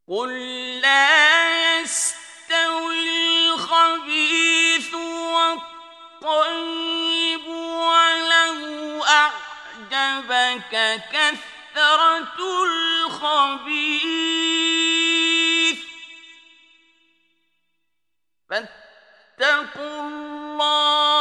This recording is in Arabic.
قل لا يستوي الخبيث والطيب ولو أعجبك كثرة الخبيث فاتقوا الله